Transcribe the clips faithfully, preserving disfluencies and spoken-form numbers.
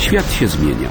Świat się zmienia.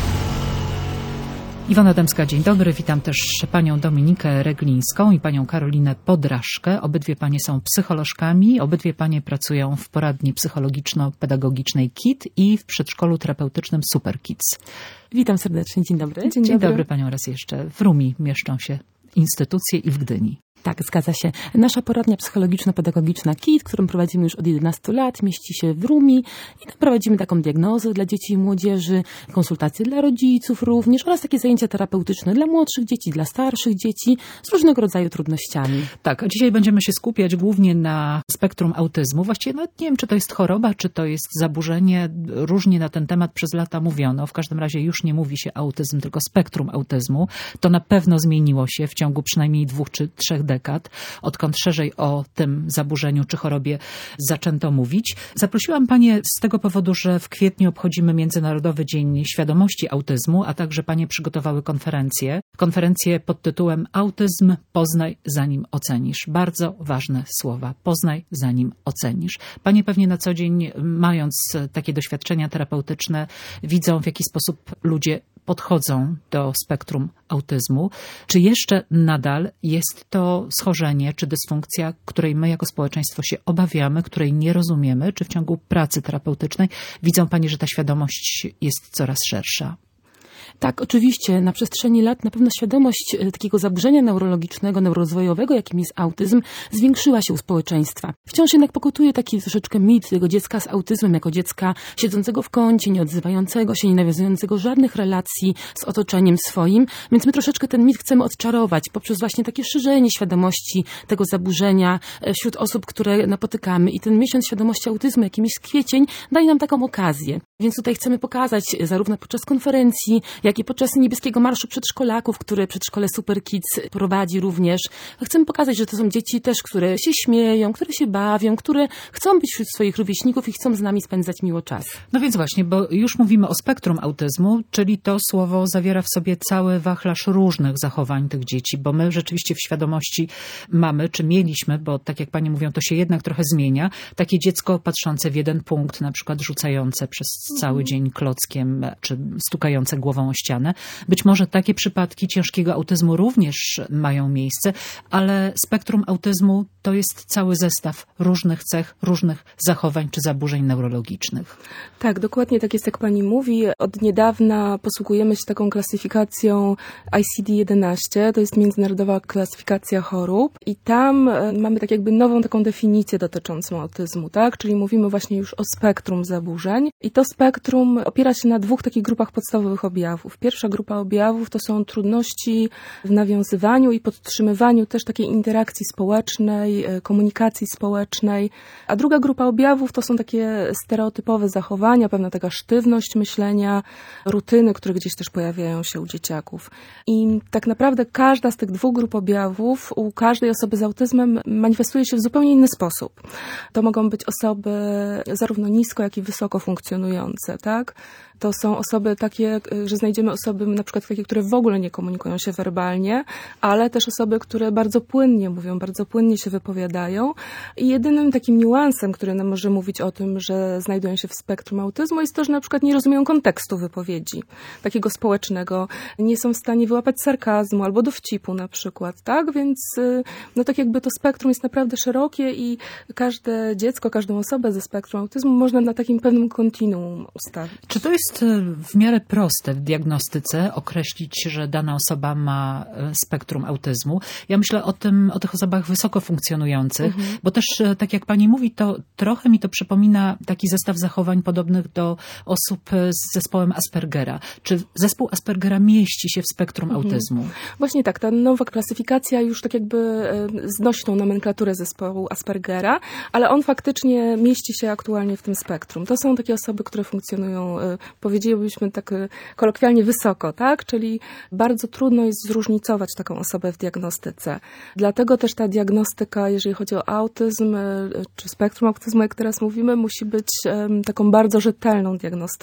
Iwona Dębska, dzień dobry. Witam też panią Dominikę Reglińską i panią Karolinę Podrażkę. Obydwie panie są psycholożkami, obydwie panie pracują w poradni psychologiczno-pedagogicznej K I T i w przedszkolu terapeutycznym Super Kids. Witam serdecznie, dzień dobry. Dzień, dzień dobry. dobry panią raz jeszcze. W Rumi mieszczą się instytucje i w Gdyni. Tak, zgadza się. Nasza poradnia psychologiczno-pedagogiczna K I T, którą prowadzimy już od jedenastu lat, mieści się w Rumi i tam prowadzimy taką diagnozę dla dzieci i młodzieży, konsultacje dla rodziców również oraz takie zajęcia terapeutyczne dla młodszych dzieci, dla starszych dzieci z różnego rodzaju trudnościami. Tak, a dzisiaj będziemy się skupiać głównie na spektrum autyzmu. Właściwie nawet nie wiem, czy to jest choroba, czy to jest zaburzenie. Różnie na ten temat przez lata mówiono. W każdym razie już nie mówi się autyzm, tylko spektrum autyzmu. To na pewno zmieniło się w ciągu przynajmniej dwóch czy trzech dekad. dekad, odkąd szerzej o tym zaburzeniu czy chorobie zaczęto mówić. Zaprosiłam panie z tego powodu, że w kwietniu obchodzimy Międzynarodowy Dzień Świadomości Autyzmu, a także panie przygotowały konferencję. Konferencję pod tytułem Autyzm poznaj zanim ocenisz. Bardzo ważne słowa. Poznaj zanim ocenisz. Panie pewnie na co dzień, mając takie doświadczenia terapeutyczne, widzą, w jaki sposób ludzie podchodzą do spektrum autyzmu. Czy jeszcze nadal jest to schorzenie czy dysfunkcja, której my jako społeczeństwo się obawiamy, której nie rozumiemy? Czy w ciągu pracy terapeutycznej widzą panie, że ta świadomość jest coraz szersza? Tak, oczywiście. Na przestrzeni lat na pewno świadomość takiego zaburzenia neurologicznego, neurorozwojowego, jakim jest autyzm, zwiększyła się u społeczeństwa. Wciąż jednak pokutuje taki troszeczkę mit tego dziecka z autyzmem, jako dziecka siedzącego w kącie, nie odzywającego się, nie nawiązującego żadnych relacji z otoczeniem swoim. Więc my troszeczkę ten mit chcemy odczarować poprzez właśnie takie szerzenie świadomości tego zaburzenia wśród osób, które napotykamy. I ten miesiąc świadomości autyzmu, jakim jest kwiecień, daje nam taką okazję. Więc tutaj chcemy pokazać zarówno podczas konferencji, jak i podczas niebieskiego marszu przedszkolaków, które przedszkole Super Kids prowadzi również. Chcemy pokazać, że to są dzieci też, które się śmieją, które się bawią, które chcą być wśród swoich rówieśników i chcą z nami spędzać miło czas. No więc właśnie, bo już mówimy o spektrum autyzmu, czyli to słowo zawiera w sobie cały wachlarz różnych zachowań tych dzieci, bo my rzeczywiście w świadomości mamy, czy mieliśmy, bo tak jak panie mówią, to się jednak trochę zmienia, takie dziecko patrzące w jeden punkt, na przykład rzucające przez cały dzień klockiem, czy stukające głową o ścianę. Być może takie przypadki ciężkiego autyzmu również mają miejsce, ale spektrum autyzmu to jest cały zestaw różnych cech, różnych zachowań czy zaburzeń neurologicznych. Tak, dokładnie tak jest, jak pani mówi. Od niedawna posługujemy się taką klasyfikacją I C D jedenaście, to jest Międzynarodowa Klasyfikacja Chorób i tam mamy tak jakby nową taką definicję dotyczącą autyzmu, tak? Czyli mówimy właśnie już o spektrum zaburzeń i to spektrum opiera się na dwóch takich grupach podstawowych objawów. Pierwsza grupa objawów to są trudności w nawiązywaniu i podtrzymywaniu też takiej interakcji społecznej, komunikacji społecznej, a druga grupa objawów to są takie stereotypowe zachowania, pewna taka sztywność myślenia, rutyny, które gdzieś też pojawiają się u dzieciaków. I tak naprawdę każda z tych dwóch grup objawów u każdej osoby z autyzmem manifestuje się w zupełnie inny sposób. To mogą być osoby zarówno nisko, jak i wysoko funkcjonujące, tak? To są osoby takie, że znajdziemy osoby na przykład takie, które w ogóle nie komunikują się werbalnie, ale też osoby, które bardzo płynnie mówią, bardzo płynnie się wypowiadają. I jedynym takim niuansem, który nam może mówić o tym, że znajdują się w spektrum autyzmu, jest to, że na przykład nie rozumieją kontekstu wypowiedzi takiego społecznego, nie są w stanie wyłapać sarkazmu albo dowcipu na przykład, tak? Więc no tak jakby to spektrum jest naprawdę szerokie i każde dziecko, każdą osobę ze spektrum autyzmu można na takim pewnym kontinuum ustawić. Czy to jest w miarę proste w diagnostyce określić, że dana osoba ma spektrum autyzmu? Ja myślę o tym, o tych osobach wysoko funkcjonujących, mhm. bo też, tak jak pani mówi, to trochę mi to przypomina taki zestaw zachowań podobnych do osób z zespołem Aspergera. Czy zespół Aspergera mieści się w spektrum mhm. autyzmu? Właśnie tak, ta nowa klasyfikacja już tak jakby znosi tą nomenklaturę zespołu Aspergera, ale on faktycznie mieści się aktualnie w tym spektrum. To są takie osoby, które funkcjonują, powiedzielibyśmy tak kolokwialnie wysoko, tak? Czyli bardzo trudno jest zróżnicować taką osobę w diagnostyce. Dlatego też ta diagnostyka, jeżeli chodzi o autyzm, czy spektrum autyzmu, jak teraz mówimy, musi być taką bardzo rzetelną diagnostyką.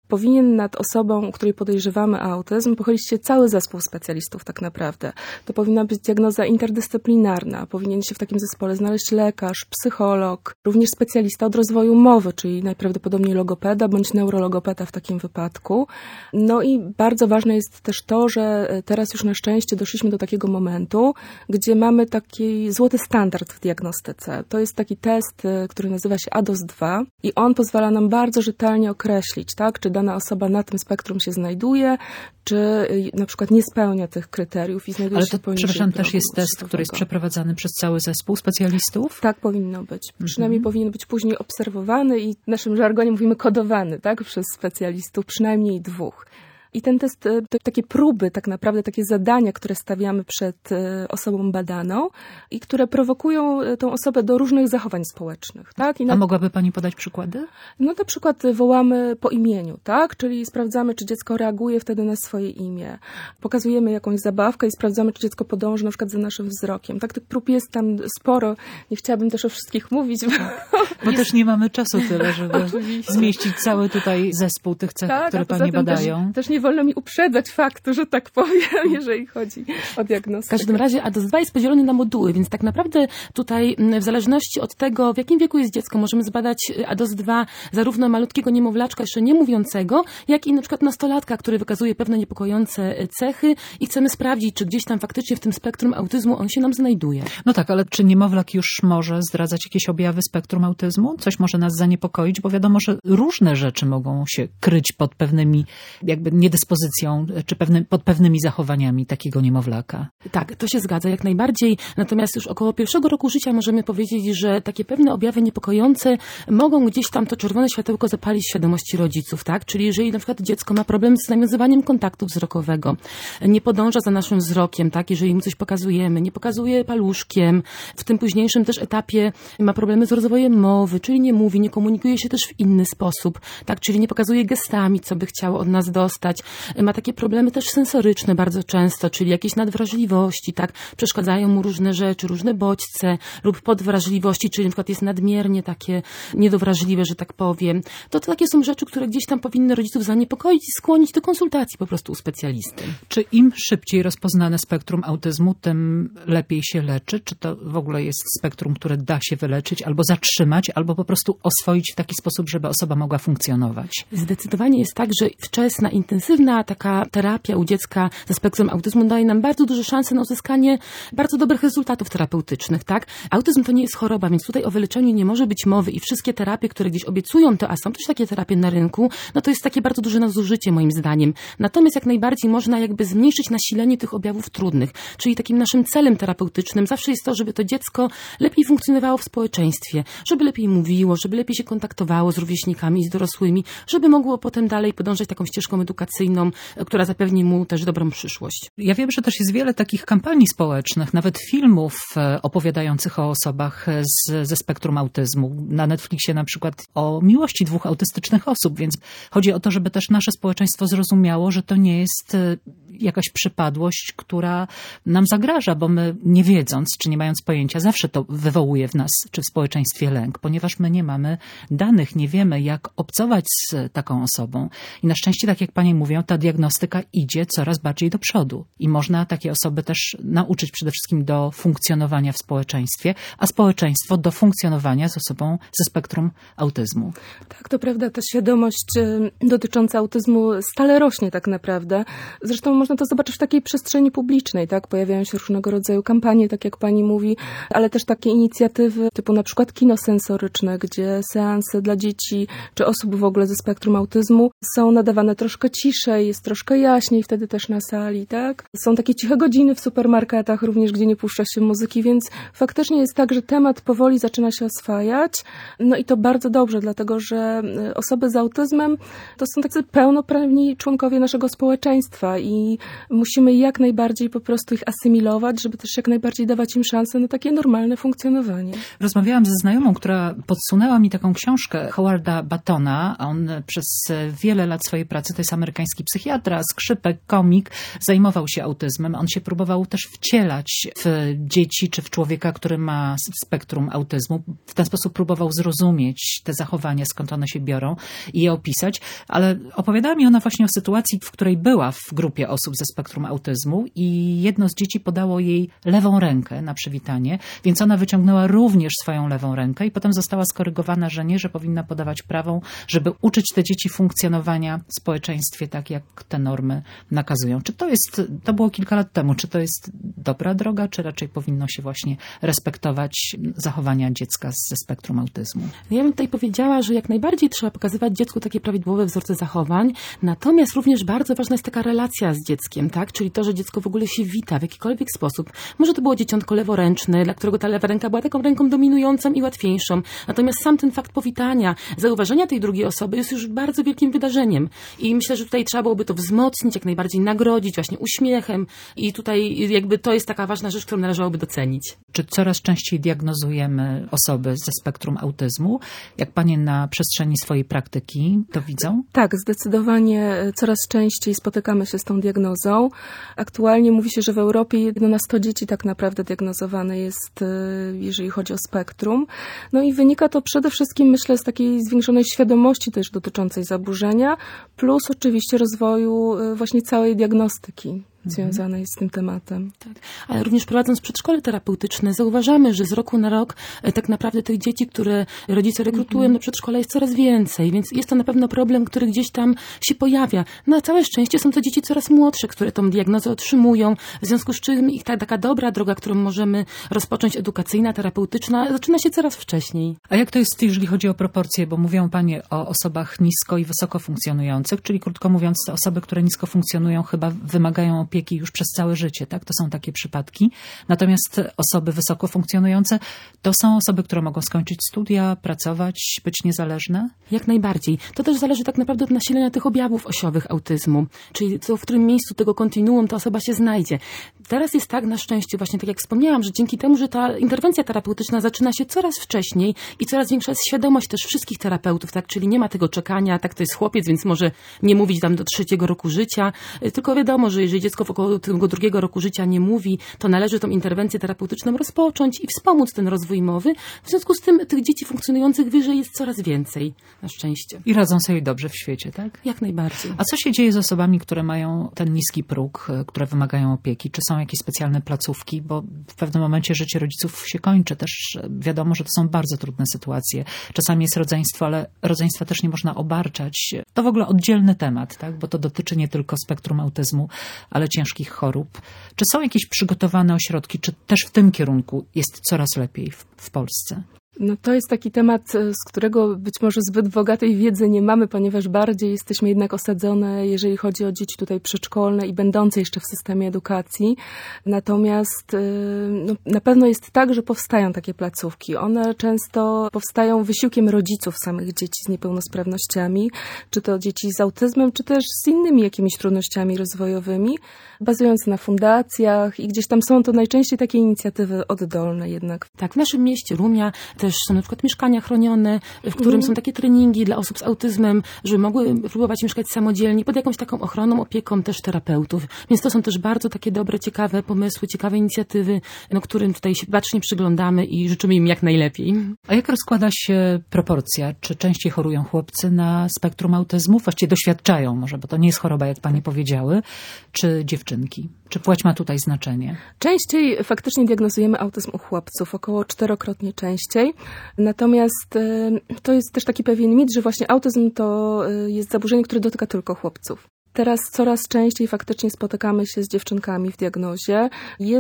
powinien nad osobą, u której podejrzewamy autyzm, pochylić się cały zespół specjalistów tak naprawdę. To powinna być diagnoza interdyscyplinarna. Powinien się w takim zespole znaleźć lekarz, psycholog, również specjalista od rozwoju mowy, czyli najprawdopodobniej logopeda bądź neurologopeda w takim wypadku. No i bardzo ważne jest też to, że teraz już na szczęście doszliśmy do takiego momentu, gdzie mamy taki złoty standard w diagnostyce. To jest taki test, który nazywa się A D O S dwa i on pozwala nam bardzo rzetelnie określić, tak, czy dana osoba na tym spektrum się znajduje, czy na przykład nie spełnia tych kryteriów i znajduje Ale się to, poniżej przepraszam, też progu jest test, uczciwego. który jest przeprowadzany przez cały zespół specjalistów? Tak powinno być. Przynajmniej Mhm. powinien być później obserwowany i w naszym żargonie mówimy kodowany, tak, przez specjalistów, przynajmniej dwóch. I ten test to takie próby, tak naprawdę takie zadania, które stawiamy przed osobą badaną i które prowokują tą osobę do różnych zachowań społecznych. Tak? I na... A mogłaby pani podać przykłady? No na przykład wołamy po imieniu, tak? Czyli sprawdzamy, czy dziecko reaguje wtedy na swoje imię. Pokazujemy jakąś zabawkę i sprawdzamy, czy dziecko podąży na przykład za naszym wzrokiem. Tak, tych prób jest tam sporo. Nie chciałabym też o wszystkich mówić. Bo też nie mamy czasu tyle, żeby Oczywiście. zmieścić cały tutaj zespół tych cech, Tak, które a poza pani tym badają. Też, też nie wolno mi uprzedzać faktu, że tak powiem, jeżeli chodzi o W diagnostykę. każdym razie A D O S dwa jest podzielony na moduły, więc tak naprawdę tutaj w zależności od tego, w jakim wieku jest dziecko, możemy zbadać A D O S dwa zarówno malutkiego niemowlaczka, jeszcze nie mówiącego, jak i na przykład nastolatka, który wykazuje pewne niepokojące cechy i chcemy sprawdzić, czy gdzieś tam faktycznie w tym spektrum autyzmu on się nam znajduje. No tak, ale czy niemowlak już może zdradzać jakieś objawy spektrum autyzmu? Coś może nas zaniepokoić, bo wiadomo, że różne rzeczy mogą się kryć pod pewnymi jakby niedyspozycją, czy pewny, pod pewnymi zachowaniami takiego niemowlaka. Tak, to się zgadza jak najbardziej. Natomiast już około pierwszego roku życia możemy powiedzieć, że takie pewne objawy niepokojące mogą gdzieś tam to czerwone światełko zapalić w świadomości rodziców, tak? Czyli jeżeli na przykład dziecko ma problem z nawiązywaniem kontaktu wzrokowego, nie podąża za naszym wzrokiem, tak? Jeżeli mu coś pokazujemy, nie pokazuje paluszkiem, w tym późniejszym też etapie ma problemy z rozwojem mowy, czyli nie mówi, nie komunikuje się też w inny sposób, tak? Czyli nie pokazuje gestami, co by chciało od nas dostać. Ma takie problemy też sensoryczne bardzo często, czyli jakieś nadwrażliwości, tak? Przeszkadzają mu różne rzeczy, różne bodźce lub podwrażliwości, czyli na przykład jest nadmiernie takie niedowrażliwe, że tak powiem. To, to takie są rzeczy, które gdzieś tam powinny rodziców zaniepokoić i skłonić do konsultacji po prostu u specjalisty. Czy im szybciej rozpoznane spektrum autyzmu, tym lepiej się leczy? Czy to w ogóle jest spektrum, które da się wyleczyć albo zatrzymać, albo po prostu oswoić w taki sposób, żeby osoba mogła funkcjonować? Zdecydowanie jest tak, że wczesna, intensywna taka terapia u dziecka ze spektrum autyzmu daje nam bardzo duże szanse na uzyskanie bardzo dobrych rezultatów terapeutycznych, tak? Autyzm to nie jest choroba, więc tutaj o wyleczeniu nie może być mowy i wszystkie terapie, które gdzieś obiecują to, a są też takie terapie na rynku, no to jest takie bardzo duże nadużycie moim zdaniem. Natomiast jak najbardziej można jakby zmniejszyć nasilenie tych objawów trudnych, czyli takim naszym celem terapeutycznym zawsze jest to, żeby to dziecko lepiej funkcjonowało w społeczeństwie, żeby lepiej mówiło, żeby lepiej się kontaktowało z rówieśnikami i z dorosłymi, żeby mogło potem dalej podążać taką ścieżką edukacyjną, która zapewni mu też dobrą przyszłość. Ja wiem, że też jest wiele takich kampanii społecznych, nawet filmów opowiadających o osobach z, ze spektrum autyzmu. Na Netflixie na przykład o miłości dwóch autystycznych osób, więc chodzi o to, żeby też nasze społeczeństwo zrozumiało, że to nie jest jakaś przypadłość, która nam zagraża, bo my nie wiedząc, czy nie mając pojęcia, zawsze to wywołuje w nas, czy w społeczeństwie lęk, ponieważ my nie mamy danych, nie wiemy, jak obcować z taką osobą. I na szczęście, tak jak pani mówią, ta diagnostyka idzie coraz bardziej do przodu i można takie osoby też nauczyć przede wszystkim do funkcjonowania w społeczeństwie, a społeczeństwo do funkcjonowania z osobą ze spektrum autyzmu. Tak, to prawda, ta świadomość dotycząca autyzmu stale rośnie tak naprawdę. Zresztą można to zobaczyć w takiej przestrzeni publicznej, tak? Pojawiają się różnego rodzaju kampanie, tak jak pani mówi, ale też takie inicjatywy typu na przykład kino sensoryczne, gdzie seanse dla dzieci czy osób w ogóle ze spektrum autyzmu są nadawane troszkę ciszej, jest troszkę jaśniej wtedy też na sali, tak? Są takie ciche godziny w supermarketach również, gdzie nie puszcza się muzyki, więc faktycznie jest tak, że temat powoli zaczyna się oswajać. No i to bardzo dobrze, dlatego że osoby z autyzmem to są tacy pełnoprawni członkowie naszego społeczeństwa i i musimy jak najbardziej po prostu ich asymilować, żeby też jak najbardziej dawać im szansę na takie normalne funkcjonowanie. Rozmawiałam ze znajomą, która podsunęła mi taką książkę Howarda Battona. On przez wiele lat swojej pracy, to jest amerykański psychiatra, skrzypek, komik, zajmował się autyzmem. On się próbował też wcielać w dzieci czy w człowieka, który ma spektrum autyzmu. W ten sposób próbował zrozumieć te zachowania, skąd one się biorą i je opisać. Ale opowiadała mi ona właśnie o sytuacji, w której była w grupie osób ze spektrum autyzmu i jedno z dzieci podało jej lewą rękę na przywitanie, więc ona wyciągnęła również swoją lewą rękę i potem została skorygowana, że nie, że powinna podawać prawą, żeby uczyć te dzieci funkcjonowania w społeczeństwie tak, jak te normy nakazują. Czy to jest, to było kilka lat temu, czy to jest dobra droga, czy raczej powinno się właśnie respektować zachowania dziecka ze spektrum autyzmu? Ja bym tutaj powiedziała, że jak najbardziej trzeba pokazywać dziecku takie prawidłowe wzorce zachowań, natomiast również bardzo ważna jest taka relacja z dzieckiem, tak? Czyli to, że dziecko w ogóle się wita w jakikolwiek sposób. Może to było dzieciątko leworęczne, dla którego ta lewa ręka była taką ręką dominującą i łatwiejszą. Natomiast sam ten fakt powitania, zauważenia tej drugiej osoby jest już bardzo wielkim wydarzeniem. I myślę, że tutaj trzeba byłoby to wzmocnić, jak najbardziej nagrodzić właśnie uśmiechem i tutaj jakby to jest taka ważna rzecz, którą należałoby docenić. Czy coraz częściej diagnozujemy osoby ze spektrum autyzmu? Jak panie na przestrzeni swojej praktyki to widzą? Tak, zdecydowanie coraz częściej spotykamy się z tą diagnozą. Aktualnie mówi się, że w Europie jedno na sto dzieci tak naprawdę diagnozowane jest, jeżeli chodzi o spektrum. No i wynika to przede wszystkim, myślę, z takiej zwiększonej świadomości też dotyczącej zaburzenia, plus oczywiście rozwoju właśnie całej diagnostyki związanej z tym tematem. Tak. Ale również prowadząc przedszkole terapeutyczne zauważamy, że z roku na rok tak naprawdę tych dzieci, które rodzice rekrutują do przedszkola jest coraz więcej, więc jest to na pewno problem, który gdzieś tam się pojawia. Na całe szczęście są to dzieci coraz młodsze, które tą diagnozę otrzymują, w związku z czym ich ta taka dobra droga, którą możemy rozpocząć, edukacyjna, terapeutyczna, zaczyna się coraz wcześniej. A jak to jest, jeżeli chodzi o proporcje, bo mówią panie o osobach nisko i wysoko funkcjonujących, czyli krótko mówiąc, te osoby, które nisko funkcjonują, chyba wymagają opieki już przez całe życie, tak? To są takie przypadki. Natomiast osoby wysoko funkcjonujące to są osoby, które mogą skończyć studia, pracować, być niezależne? Jak najbardziej. To też zależy tak naprawdę od nasilenia tych objawów osiowych autyzmu, czyli to, w którym miejscu tego kontinuum ta osoba się znajdzie. Teraz jest tak, na szczęście, właśnie tak jak wspomniałam, że dzięki temu, że ta interwencja terapeutyczna zaczyna się coraz wcześniej i coraz większa jest świadomość też wszystkich terapeutów, tak? Czyli nie ma tego czekania, tak, to jest chłopiec, więc może nie mówić tam do trzeciego roku życia, tylko wiadomo, że jeżeli dziecko w około tego drugiego roku życia nie mówi, to należy tą interwencję terapeutyczną rozpocząć i wspomóc ten rozwój mowy. W związku z tym tych dzieci funkcjonujących wyżej jest coraz więcej, na szczęście. I radzą sobie dobrze w świecie, tak? Jak najbardziej. A co się dzieje z osobami, które mają ten niski próg, które wymagają opieki? Czy są jakieś specjalne placówki? Bo w pewnym momencie życie rodziców się kończy. Też wiadomo, że to są bardzo trudne sytuacje. Czasami jest rodzeństwo, ale rodzeństwa też nie można obarczać. To w ogóle oddzielny temat, tak? Bo to dotyczy nie tylko spektrum autyzmu, ale ciężkich chorób. Czy są jakieś przygotowane ośrodki, czy też w tym kierunku jest coraz lepiej w, w Polsce? No to jest taki temat, z którego być może zbyt bogatej wiedzy nie mamy, ponieważ bardziej jesteśmy jednak osadzone, jeżeli chodzi o dzieci tutaj przedszkolne i będące jeszcze w systemie edukacji. Natomiast no, na pewno jest tak, że powstają takie placówki. One często powstają wysiłkiem rodziców samych dzieci z niepełnosprawnościami, czy to dzieci z autyzmem, czy też z innymi jakimiś trudnościami rozwojowymi, bazując na fundacjach i gdzieś tam są to najczęściej takie inicjatywy oddolne jednak. Tak, w naszym mieście Rumia też są na przykład mieszkania chronione, w którym mm. są takie treningi dla osób z autyzmem, żeby mogły próbować mieszkać samodzielnie, pod jakąś taką ochroną, opieką też terapeutów. Więc to są też bardzo takie dobre, ciekawe pomysły, ciekawe inicjatywy, no, którym tutaj się bacznie przyglądamy i życzymy im jak najlepiej. A jak rozkłada się proporcja? Czy częściej chorują chłopcy na spektrum autyzmu? Właściwie doświadczają może, bo to nie jest choroba, jak pani powiedziały, czy dziewczynki? Czy płeć ma tutaj znaczenie? Częściej faktycznie diagnozujemy autyzm u chłopców, około czterokrotnie częściej. Natomiast to jest też taki pewien mit, że właśnie autyzm to jest zaburzenie, które dotyka tylko chłopców. Teraz coraz częściej faktycznie spotykamy się z dziewczynkami w diagnozie. Jest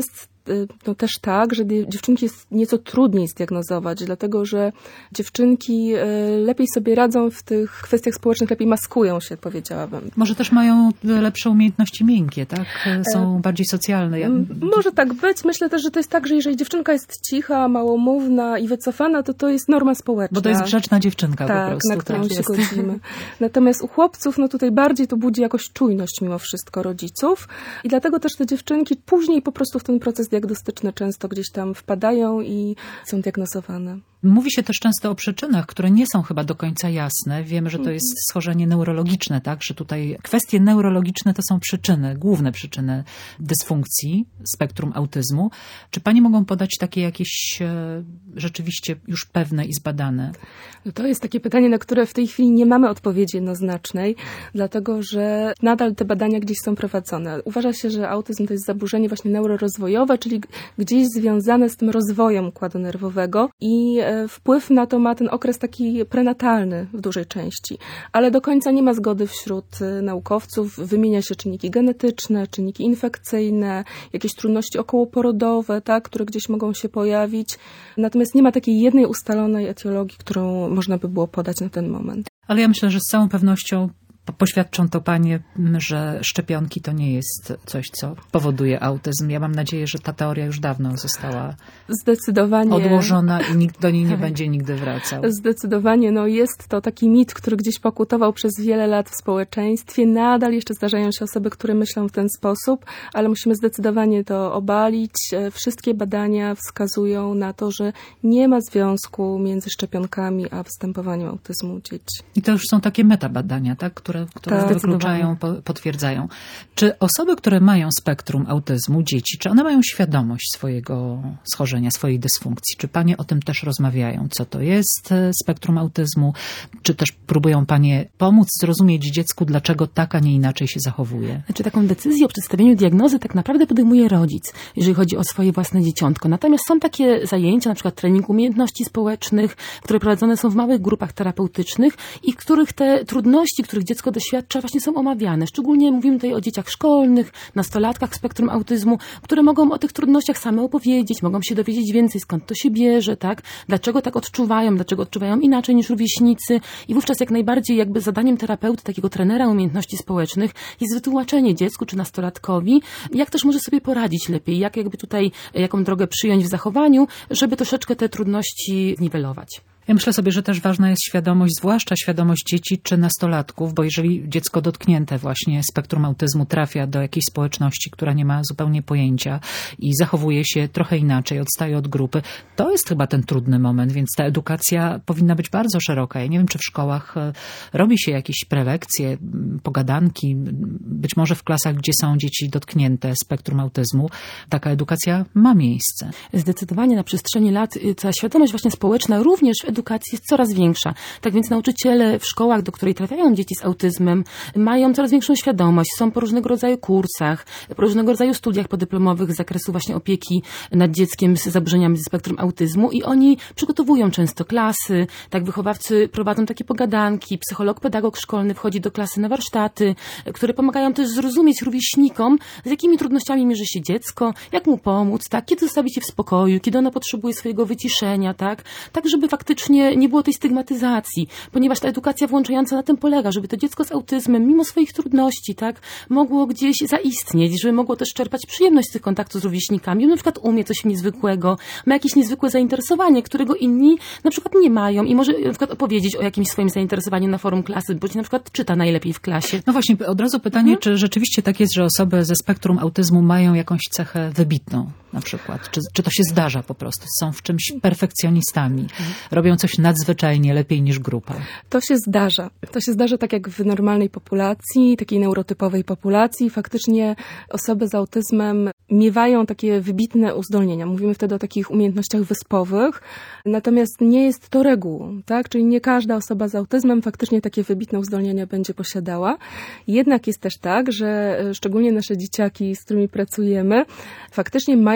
no, też tak, że dziewczynki jest nieco trudniej zdiagnozować, dlatego że dziewczynki lepiej sobie radzą w tych kwestiach społecznych, lepiej maskują się, powiedziałabym. Może też mają lepsze umiejętności miękkie, tak? Są e... bardziej socjalne. Ja... Może tak być. Myślę też, że to jest tak, że jeżeli dziewczynka jest cicha, małomówna i wycofana, to to jest norma społeczna. Bo to jest grzeczna dziewczynka tak, po prostu. Na którą tak, się jest. godzimy. Natomiast u chłopców, no tutaj bardziej to budzi jakoś czujność mimo wszystko rodziców i dlatego też te dziewczynki później po prostu w ten proces diagnostyczny często gdzieś tam wpadają i są diagnozowane. Mówi się też często o przyczynach, które nie są chyba do końca jasne. Wiemy, że to jest schorzenie neurologiczne, tak? Że tutaj kwestie neurologiczne to są przyczyny, główne przyczyny dysfunkcji spektrum autyzmu. Czy pani mogą podać takie jakieś e, rzeczywiście już pewne i zbadane? To jest takie pytanie, na które w tej chwili nie mamy odpowiedzi jednoznacznej, dlatego że nadal te badania gdzieś są prowadzone. Uważa się, że autyzm to jest zaburzenie właśnie neurorozwojowe, czyli gdzieś związane z tym rozwojem układu nerwowego i wpływ na to ma ten okres taki prenatalny w dużej części, ale do końca nie ma zgody wśród naukowców. Wymienia się czynniki genetyczne, czynniki infekcyjne, jakieś trudności okołoporodowe, tak, które gdzieś mogą się pojawić. Natomiast nie ma takiej jednej ustalonej etiologii, którą można by było podać na ten moment. Ale ja myślę, że z całą pewnością poświadczą to panie, że szczepionki to nie jest coś, co powoduje autyzm. Ja mam nadzieję, że ta teoria już dawno została zdecydowanie odłożona i nikt do niej nie będzie nigdy wracał. Zdecydowanie. No jest to taki mit, który gdzieś pokutował przez wiele lat w społeczeństwie. Nadal jeszcze zdarzają się osoby, które myślą w ten sposób, ale musimy zdecydowanie to obalić. Wszystkie badania wskazują na to, że nie ma związku między szczepionkami a występowaniem autyzmu u dzieci. I to już są takie metabadania, tak? które które tak, wykluczają, po, potwierdzają. Czy osoby, które mają spektrum autyzmu, dzieci, czy one mają świadomość swojego schorzenia, swojej dysfunkcji? Czy panie o tym też rozmawiają? Co to jest spektrum autyzmu? Czy też próbują panie pomóc zrozumieć dziecku, dlaczego tak, a nie inaczej się zachowuje? Znaczy taką decyzję o przedstawieniu diagnozy tak naprawdę podejmuje rodzic, jeżeli chodzi o swoje własne dzieciątko. Natomiast są takie zajęcia, na przykład trening umiejętności społecznych, które prowadzone są w małych grupach terapeutycznych i w których te trudności, których dziecko doświadcza, właśnie są omawiane. Szczególnie mówimy tutaj o dzieciach szkolnych, nastolatkach spektrum autyzmu, które mogą o tych trudnościach same opowiedzieć, mogą się dowiedzieć więcej, skąd to się bierze, tak? Dlaczego tak odczuwają, dlaczego odczuwają inaczej niż rówieśnicy. I wówczas jak najbardziej jakby zadaniem terapeuty, takiego trenera umiejętności społecznych jest wytłumaczenie dziecku czy nastolatkowi, jak też może sobie poradzić lepiej, jak jakby tutaj, jaką drogę przyjąć w zachowaniu, żeby troszeczkę te trudności zniwelować. Ja myślę sobie, że też ważna jest świadomość, zwłaszcza świadomość dzieci czy nastolatków, bo jeżeli dziecko dotknięte właśnie spektrum autyzmu trafia do jakiejś społeczności, która nie ma zupełnie pojęcia i zachowuje się trochę inaczej, odstaje od grupy, to jest chyba ten trudny moment, więc ta edukacja powinna być bardzo szeroka. Ja nie wiem, czy w szkołach robi się jakieś prelekcje, pogadanki, być może w klasach, gdzie są dzieci dotknięte spektrum autyzmu, taka edukacja ma miejsce. Zdecydowanie na przestrzeni lat ta świadomość właśnie społeczna również w edukacji jest coraz większa. Tak więc nauczyciele w szkołach, do której trafiają dzieci z autyzmem, mają coraz większą świadomość. Są po różnego rodzaju kursach, po różnego rodzaju studiach podyplomowych z zakresu właśnie opieki nad dzieckiem z zaburzeniami ze spektrum autyzmu i oni przygotowują często klasy, tak wychowawcy prowadzą takie pogadanki, psycholog, pedagog szkolny wchodzi do klasy na warsztaty, które pomagają też zrozumieć rówieśnikom, z jakimi trudnościami mierzy się dziecko, jak mu pomóc, tak, kiedy zostawić je w spokoju, kiedy ono potrzebuje swojego wyciszenia, tak, tak żeby faktycznie nie było tej stygmatyzacji, ponieważ ta edukacja włączająca na tym polega, żeby to dziecko z autyzmem, mimo swoich trudności, tak, mogło gdzieś zaistnieć, żeby mogło też czerpać przyjemność z tych kontaktów z rówieśnikami, na przykład umie coś niezwykłego, ma jakieś niezwykłe zainteresowanie, którego inni na przykład nie mają i może na przykład opowiedzieć o jakimś swoim zainteresowaniu na forum klasy, bądź na przykład czyta najlepiej w klasie. No właśnie, od razu pytanie, mhm. czy rzeczywiście tak jest, że osoby ze spektrum autyzmu mają jakąś cechę wybitną na przykład? Czy, czy to się zdarza po prostu? Są w czymś perfekcjonistami? Mhm. Robią coś nadzwyczajnie lepiej niż grupa? To się zdarza. To się zdarza tak jak w normalnej populacji, takiej neurotypowej populacji. Faktycznie osoby z autyzmem miewają takie wybitne uzdolnienia. Mówimy wtedy o takich umiejętnościach wyspowych. Natomiast nie jest to regułą, tak? Czyli nie każda osoba z autyzmem faktycznie takie wybitne uzdolnienia będzie posiadała. Jednak jest też tak, że szczególnie nasze dzieciaki, z którymi pracujemy, faktycznie mają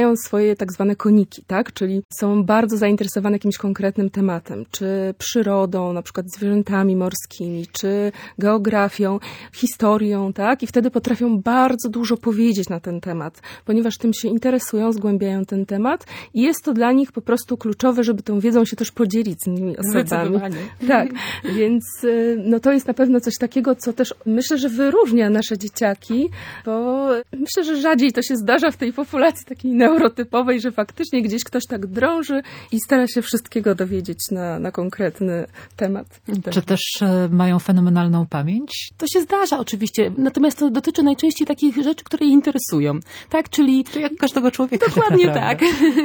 mają swoje tak zwane koniki, tak? Czyli są bardzo zainteresowane jakimś konkretnym tematem, czy przyrodą, na przykład zwierzętami morskimi, czy geografią, historią, tak? I wtedy potrafią bardzo dużo powiedzieć na ten temat, ponieważ tym się interesują, zgłębiają ten temat i jest to dla nich po prostu kluczowe, żeby tą wiedzą się też podzielić z innymi osobami. Tak, więc no to jest na pewno coś takiego, co też myślę, że wyróżnia nasze dzieciaki, bo myślę, że rzadziej to się zdarza w tej populacji takiej neurotypowej, że faktycznie gdzieś ktoś tak drąży i stara się wszystkiego dowiedzieć na, na konkretny temat. Czy też mają fenomenalną pamięć? To się zdarza oczywiście, natomiast to dotyczy najczęściej takich rzeczy, które je interesują. Tak, czyli... To jak każdego człowieka. Dokładnie tak.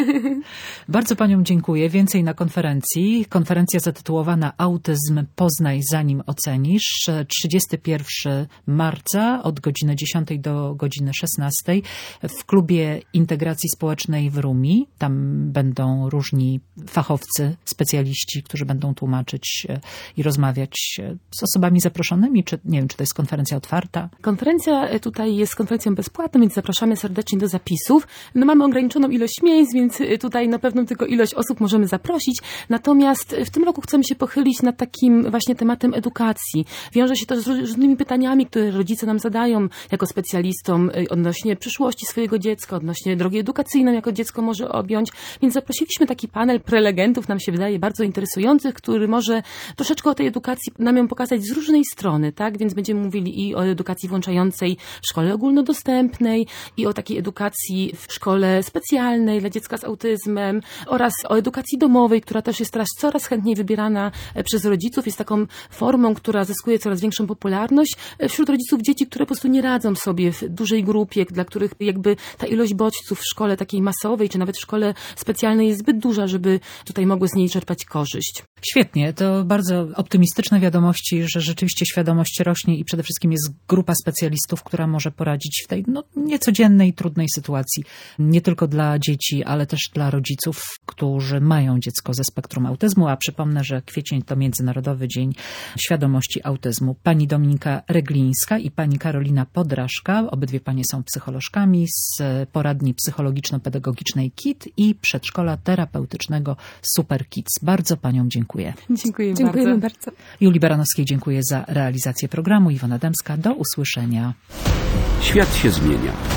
Bardzo paniom dziękuję. Więcej na konferencji. Konferencja zatytułowana Autyzm poznaj zanim ocenisz. trzydziestego pierwszego marca od godziny dziesiątej do godziny szesnastej w klubie integracji społecznej w Rumi. Tam będą różni fachowcy, specjaliści, którzy będą tłumaczyć i rozmawiać z osobami zaproszonymi. Czy, nie wiem, czy to jest konferencja otwarta? Konferencja tutaj jest konferencją bezpłatną, więc zapraszamy serdecznie do zapisów. No, mamy ograniczoną ilość miejsc, więc tutaj na pewno tylko ilość osób możemy zaprosić. Natomiast w tym roku chcemy się pochylić nad takim właśnie tematem edukacji. Wiąże się to z różnymi pytaniami, które rodzice nam zadają jako specjalistom odnośnie przyszłości swojego dziecka, odnośnie drogi edukacyjnej, jako dziecko może objąć. Więc zaprosiliśmy taki panel prelegentów, nam się wydaje bardzo interesujących, który może troszeczkę o tej edukacji nam ją pokazać z różnej strony, tak? Więc będziemy mówili i o edukacji włączającej w szkole ogólnodostępnej, i o takiej edukacji w szkole specjalnej dla dziecka z autyzmem oraz o edukacji domowej, która też jest teraz coraz chętniej wybierana przez rodziców. Jest taką formą, która zyskuje coraz większą popularność wśród rodziców dzieci, które po prostu nie radzą sobie w dużej grupie, dla których jakby ta ilość bodźców w szkole takiej masowej, czy nawet w szkole specjalnej jest zbyt duża, żeby tutaj mogły z niej czerpać korzyść. Świetnie, to bardzo optymistyczne wiadomości, że rzeczywiście świadomość rośnie i przede wszystkim jest grupa specjalistów, która może poradzić w tej no, niecodziennej, trudnej sytuacji. Nie tylko dla dzieci, ale też dla rodziców, którzy mają dziecko ze spektrum autyzmu, a przypomnę, że kwiecień to Międzynarodowy Dzień Świadomości Autyzmu. Pani Dominika Reglińska i pani Karolina Podrażka, obydwie panie są psycholożkami z poradni psychologiczno-pedagogicznej K I T i przedszkola terapeutycznego Super Kids. Bardzo paniom dziękuję. Dziękuję Dziękujemy bardzo. bardzo. Julii Baranowskiej dziękuję za realizację programu. Iwona Dębska, do usłyszenia. Świat się zmienia.